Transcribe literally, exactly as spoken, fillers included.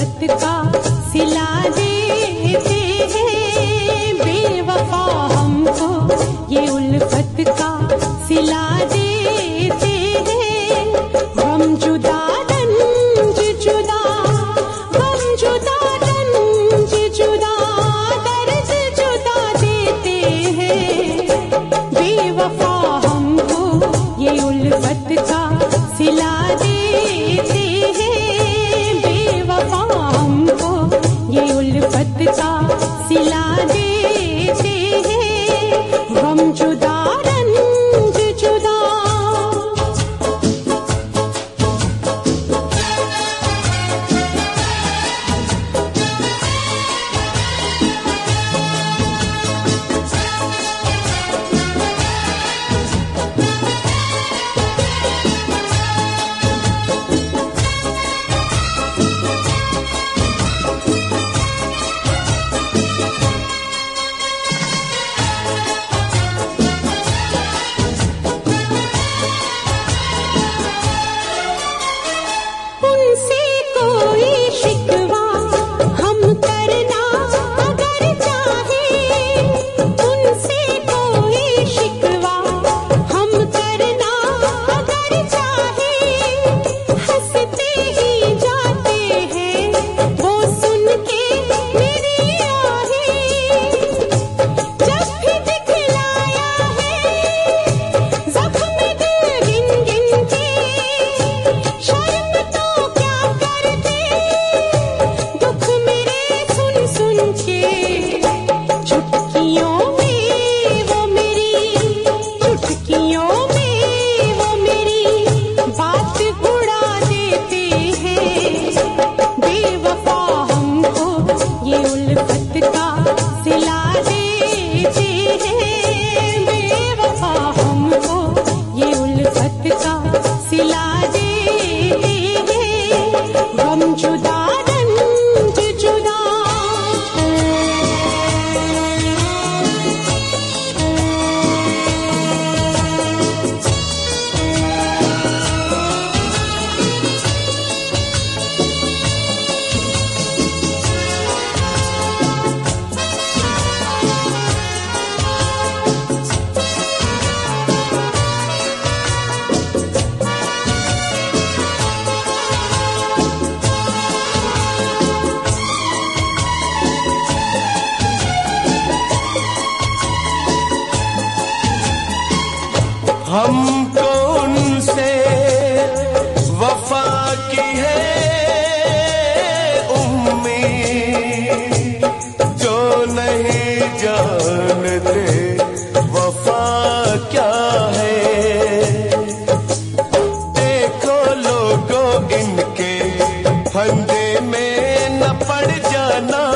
उल्फत का सिला देते हैं, बेवफा हमको ये उल्फत का सिला देते हैं। गम जुदा रंज जुदा, गम जुदा रंज जुदा, दर्द जुदा देते हैं, बेवफा हमको ये उल्फत का सिला देते हैं, बेवफा हमको ये उल्फत का सिला देते हैं। गम जुदा रंज जुदा। उनसे कोई शिकवा हम करना अगर चाहे, उनसे कोई शिकवा हम करना अगर चाहे, हंसते ही जाते हैं वो सुन के मेरी आहें। जब भी दिखलाया है जख्म दिल गिन गिन के, शर्म तो क्या करते दुख मेरे सुन सुन के। चुटकियों में वो मेरी, चुटकियों में वो मेरी बात उड़ा देते हैं, बेवफा हमको ये उल्फत का सिला देते हैं, बेवफा हमको ये उल्फत का सिला देते हैं। गम जुदा रंज जुदा। हमको उनसे वफा की है उम्मीद, जो नहीं जानते वफा क्या है। देखो लोगों इनके फंदे में न पड़ जाना,